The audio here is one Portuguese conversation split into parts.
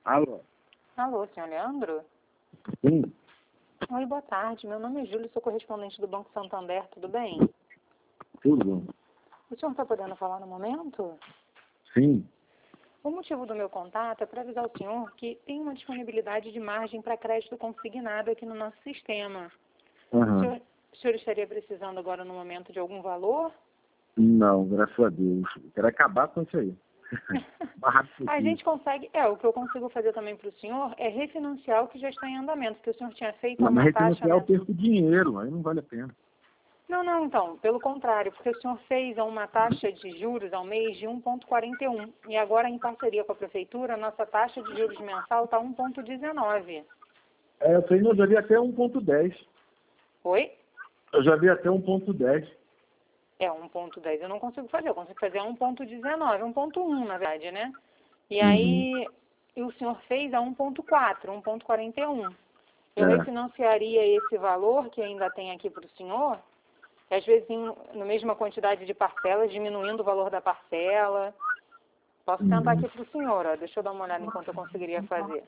Alô? Alô, senhor Leandro? Sim, Oi, boa tarde. Meu nome é Júlio, sou correspondente do Banco Santander, tudo bem? tudo bom. O senhor está podendo falar no momento? Sim. O motivo do meu contato é para avisar o senhor que tem uma disponibilidade de margem para crédito consignado aqui no nosso sistema. Aham. O senhor estaria precisando agora no momento de algum valor? Não, graças a Deus. Quero acabar com isso aí. Mais rápido A possível. gente consegue, o que eu consigo fazer também para o senhor é refinanciar o que já está em andamento, porque o senhor tinha feito Mas uma taxa, refinanciar eu né? perco dinheiro, aí não vale a pena. Não, então, pelo contrário, porque o senhor fez uma taxa de juros ao mês de 1,41 e agora em parceria com a prefeitura, a nossa taxa de juros mensal está 1,19. Eu sei, eu já vi até 1,10. Oi? Eu já vi até 1,10. É 1,10 eu não consigo fazer, eu consigo fazer 1,19, 1,1 na verdade, né? E aí o senhor fez a 1,4, 1,41. Eu É. refinanciaria esse valor que ainda tem aqui para o senhor, e às vezes na mesma quantidade de parcelas, diminuindo o valor da parcela. Posso tentar aqui para o senhor, ó. Deixa eu dar uma olhada enquanto eu conseguiria fazer.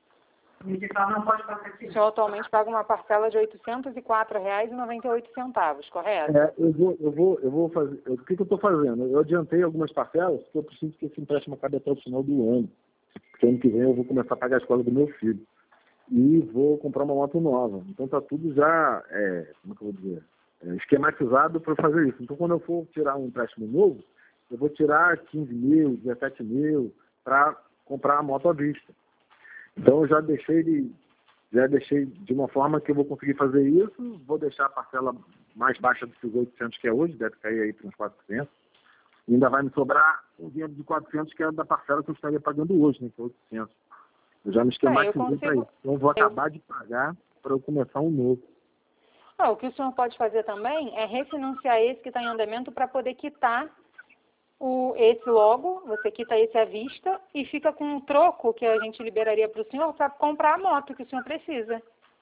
O senhor atualmente paga uma parcela de R$ 804,98, correto? Eu vou fazer. O que eu estou fazendo? Eu adiantei algumas parcelas, porque eu preciso que esse empréstimo acabe até o final do ano. Porque ano que vem eu vou começar a pagar a escola do meu filho. E vou comprar uma moto nova. Então tá tudo já, como é que eu vou dizer? Esquematizado para fazer isso. Então quando eu for tirar um empréstimo novo, eu vou tirar 15 mil, 17 mil para comprar a moto à vista. Então eu já deixei de uma forma que eu vou conseguir fazer isso, vou deixar a parcela mais baixa dos 800 que é hoje, deve cair aí para uns 400. E ainda vai me sobrar um dinheiro de 400 que é da parcela que eu estaria pagando hoje, né, que é 800. Eu já me esquematizei para isso. Então eu vou acabar de pagar para eu começar um novo. O que o senhor pode fazer também é refinanciar esse que está em andamento para poder quitar esse logo, você quita esse à vista e fica com um troco que a gente liberaria para o senhor para comprar a moto que o senhor precisa.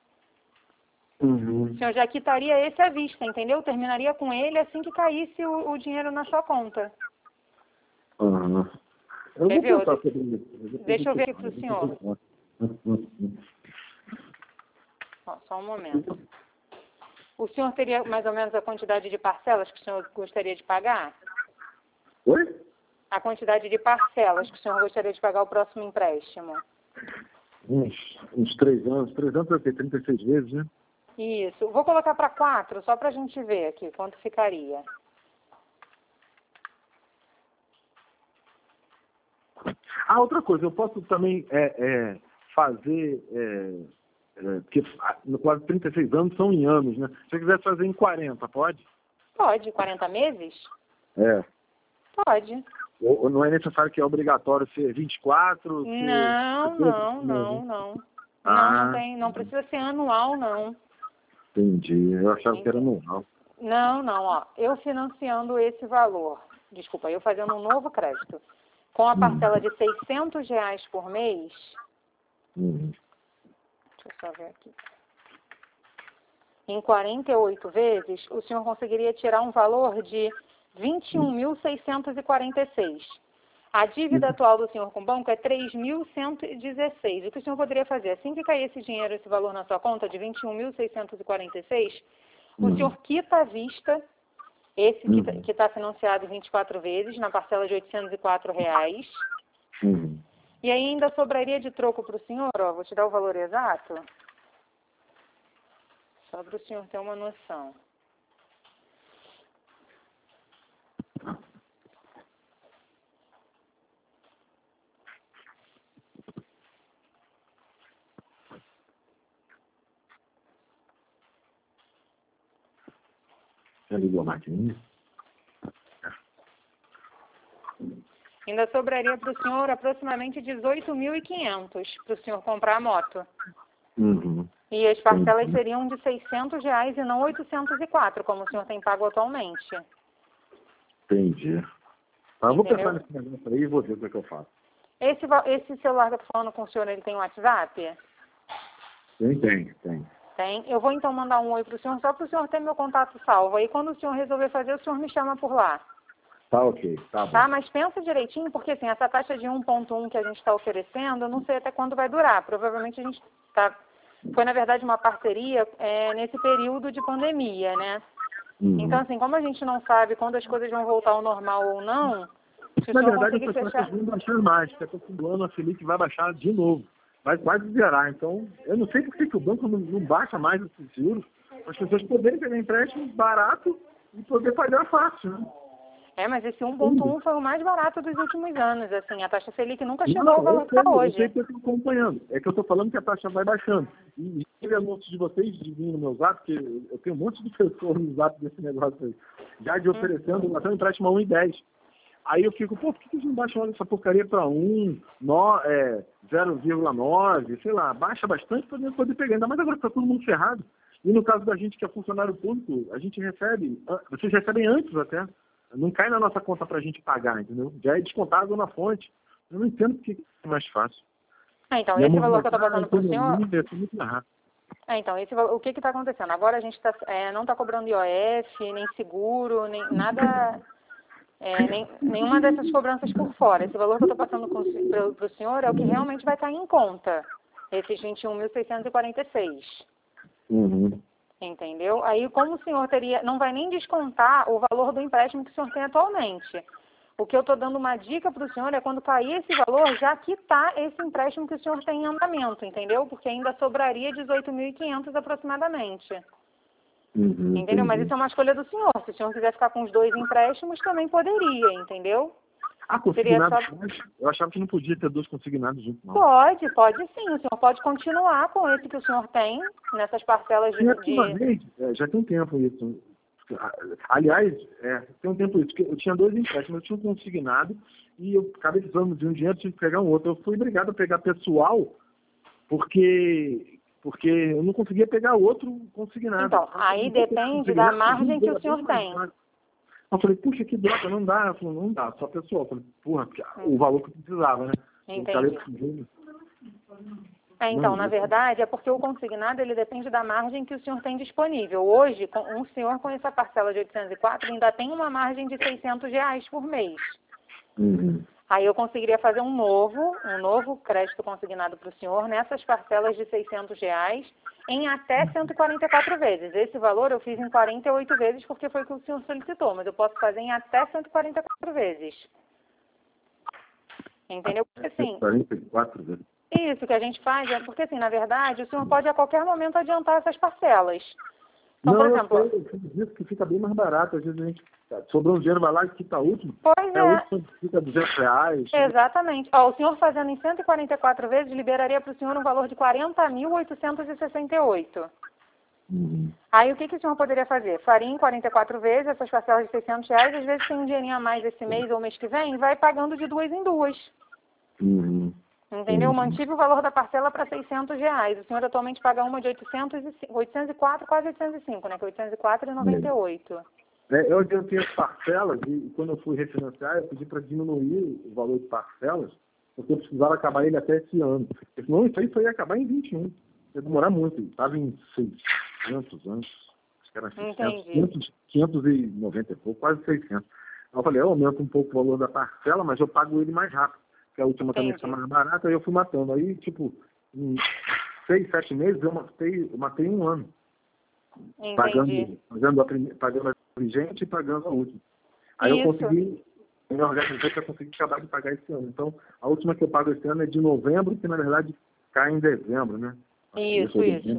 O senhor já quitaria esse à vista, entendeu? Terminaria com ele assim que caísse o dinheiro na sua conta. Eu vou Quer ver? pensar sobre isso. Deixa eu ver aqui para o senhor. Só um momento. O senhor teria mais ou menos a quantidade de parcelas que o senhor gostaria de pagar? Oi? A quantidade de parcelas que o senhor gostaria de pagar o próximo empréstimo? Uns 3 anos. 3 anos vai ter 36 vezes, né? Isso. Vou colocar para 4, só para a gente ver aqui quanto ficaria. Outra coisa, eu posso também fazer, porque no quase 36 anos são em anos, né? Se eu quiser fazer em 40, pode? Pode. 40 meses? Pode. Ou não é necessário que é obrigatório ser 24? Não. Não precisa ser anual, não. Entendi. Eu achava que era anual. Não, ó. Eu financiando esse valor, desculpa, eu fazendo um novo crédito, com a parcela de R$ 600 por mês, deixa eu só ver aqui, em 48 vezes, o senhor conseguiria tirar um valor de R$ 21.646. A dívida atual do senhor com o banco é R$ 3.116. O que o senhor poderia fazer? Assim que cair esse dinheiro, esse valor na sua conta de R$ 21.646, o senhor quita à vista esse que está financiado em 24 vezes, na parcela de R$ 804. E aí ainda sobraria de troco para o senhor, ó, vou te dar o valor exato, só para o senhor ter uma noção. Já ligou a maquininha? Ainda sobraria para o senhor aproximadamente R$ 18.500 para o senhor comprar a moto. E as parcelas seriam de R$ 600 e não 804, como o senhor tem pago atualmente. Entendi. Eu vou pensar nesse negócio aí e vou ver o que eu faço. Esse celular que eu estou falando com o senhor, ele tem WhatsApp? Tem. Tem. Eu vou então mandar um oi para o senhor, só para o senhor ter meu contato salvo. Aí quando o senhor resolver fazer, o senhor me chama por lá. Tá ok, tá bom. Tá? Mas pensa direitinho, porque assim, essa taxa de 1,1 que a gente está oferecendo, eu não sei até quando vai durar. Provavelmente a gente foi, na verdade, uma parceria nesse período de pandemia, né? Então, assim, como a gente não sabe quando as coisas vão voltar ao normal ou não, se o Na senhor verdade, conseguir essas fechar... taxas vão baixar mais, porque até o fim do ano a Selic vai baixar de novo. Vai quase zerar. Então, eu não sei por que o banco não baixa mais esses juros, para as pessoas poderem pegar empréstimo barato e poder pagar fácil, né? Mas esse 1,1 foi o mais barato dos últimos anos, assim, a taxa Selic nunca chegou Não, ao valor que está eu hoje. sei que eu estou acompanhando. É que eu estou falando que a taxa vai baixando. E teve anúncio de vocês de vir no meu zap, porque eu tenho um monte de pessoas no zap desse negócio aí, já de oferecendo até um empréstimo a 1,10. Aí eu fico, por que eles não baixam essa porcaria para 0,9, sei lá, baixa bastante para poder pegar. Ainda mais agora que está todo mundo ferrado. E no caso da gente que é funcionário público, a gente recebe, vocês recebem antes até. Não cai na nossa conta para a gente pagar, entendeu? Já é descontado na fonte. Eu não entendo porque é mais fácil. Então, esse valor que eu estou passando para o senhor... Então, o que está acontecendo? Agora a gente não está cobrando IOF, nem seguro, nem nada... nenhuma dessas cobranças por fora. Esse valor que eu estou passando para o senhor é o que realmente vai cair em conta, esses 21.646. Entendeu? Aí, como o senhor não vai nem descontar o valor do empréstimo que o senhor tem atualmente. O que eu estou dando uma dica para o senhor é quando cair esse valor, já quitar esse empréstimo que o senhor tem em andamento, entendeu? Porque ainda sobraria 18.500 aproximadamente. Entendeu? Mas isso é uma escolha do senhor. Se o senhor quiser ficar com os 2 empréstimos, também poderia, entendeu? Consignado, eu achava que não podia ter 2 consignados juntos, não. Pode sim. O senhor pode continuar com esse que o senhor tem, nessas parcelas de... Já tem um tempo isso. Aliás, tem um tempo isso, que eu tinha 2 empréstimos, eu tinha um consignado e eu acabei precisando de um dinheiro, tive que pegar um outro. Eu fui obrigado a pegar pessoal porque eu não conseguia pegar outro consignado. Então, aí depende da margem que o senhor tem. Eu falei, puxa, que droga, não dá. Ela falou, não dá, só pessoal. Eu falei, porra, o valor que eu precisava, né? Entendi. Então, na verdade, é porque o consignado, ele depende da margem que o senhor tem disponível. Hoje, um senhor com essa parcela de 804 ainda tem uma margem de R$600 por mês. Aí eu conseguiria fazer um novo crédito consignado para o senhor nessas parcelas de R$600 em até 144 vezes. Esse valor eu fiz em 48 vezes porque foi o que o senhor solicitou, mas eu posso fazer em até 144 vezes. Entendeu? Porque assim... 44 vezes. Isso que a gente faz é porque, assim, na verdade, o senhor pode a qualquer momento adiantar essas parcelas. Então, por exemplo... eu disse que fica bem mais barato. Às vezes a gente sobrou um dinheiro, vai lá e quita o último. Pois é. O último fica R$200. Exatamente. O senhor fazendo em 144 vezes, liberaria para o senhor um valor de 40.868. Aí, o que o senhor poderia fazer? Faria em 44 vezes essas parcelas de R$600, às vezes tem um dinheirinho a mais esse mês ou mês que vem, vai pagando de 2 em 2. Entendeu? Mantive o valor da parcela para R$600. O senhor atualmente paga uma de 804, quase 805, né? Que é 804,98. Eu adiantei as parcelas e quando eu fui refinanciar, eu pedi para diminuir o valor de parcelas, porque eu precisava acabar ele até esse ano. Senão isso aí só ia acabar em 21. Ia demorar muito. Estava em 600 anos. Acho que era 590 e pouco, quase 600. Eu falei, eu aumento um pouco o valor da parcela, mas eu pago ele mais rápido. Que a última também está mais barata, aí eu fui matando. Aí, tipo, em 6, 7 meses, eu matei um ano. Entendi. Pagando a vigente e pagando a última. Aí eu consegui, me organizei para conseguir acabar de pagar esse ano. Então, a última que eu pago esse ano é de novembro, que na verdade cai em dezembro, né? Isso.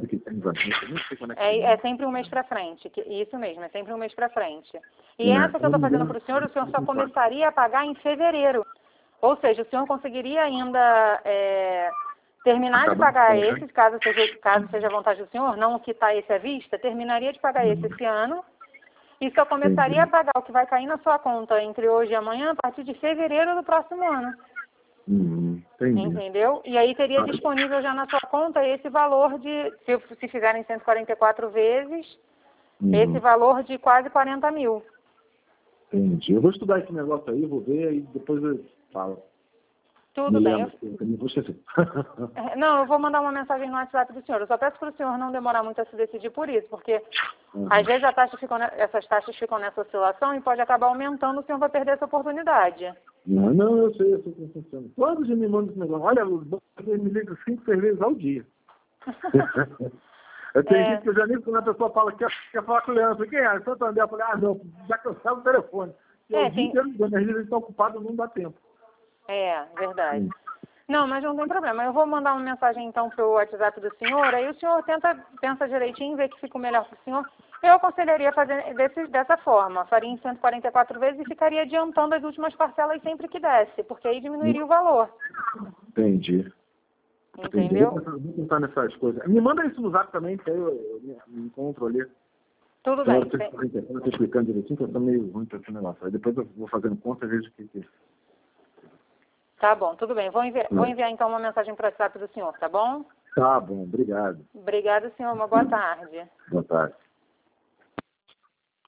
É sempre um mês para frente. Isso mesmo, é sempre um mês para frente. E essa que eu estou fazendo para o senhor só começaria a pagar em fevereiro. Ou seja, o senhor conseguiria ainda terminar de pagar esse, caso seja a vontade do senhor, não quitar esse à vista, terminaria de pagar esse ano e só começaria a pagar o que vai cair na sua conta entre hoje e amanhã a partir de fevereiro do próximo ano. Entendeu? E aí teria disponível já na sua conta esse valor de, se fizerem 144 vezes, esse valor de quase 40 mil. Entendi. Eu vou estudar esse negócio aí, vou ver e depois eu falo. Tudo bem. Eu vou esquecer. Não, eu vou mandar uma mensagem no WhatsApp do senhor. Eu só peço para o senhor não demorar muito a se decidir por isso, porque às vezes essas taxas ficam nessa oscilação e pode acabar aumentando, o senhor vai perder essa oportunidade. Não, eu sei como funciona. Quando você me manda esse negócio? Olha, você me liga 5, 6 vezes ao dia. Eu tenho gente que eu já nem quando a pessoa fala que quer falar com o Leandro, quem é? Santander, eu falei, não, já cansava o telefone. O dia inteiro, às vezes eles estão ocupados, não dá tempo. Verdade. Não, mas não tem problema. Eu vou mandar uma mensagem então para o WhatsApp do senhor, aí o senhor pensa direitinho, vê que fica melhor para o senhor. Eu aconselharia fazer dessa forma, faria em 144 vezes e ficaria adiantando as últimas parcelas sempre que desse, porque aí diminuiria o valor. Entendi. Entendeu? Vou tentar nessas coisas. Me manda isso no Zap também, que aí eu me encontro ali. Tudo bem. Eu estou explicando direitinho, que eu estou meio ruim para esse negócio. Aí depois eu vou fazendo conta e vejo o que é. Tá bom, tudo bem. Vou enviar então uma mensagem para o WhatsApp do senhor, tá bom? Tá bom, obrigado. Obrigada, senhor. Uma boa tarde. Boa tarde.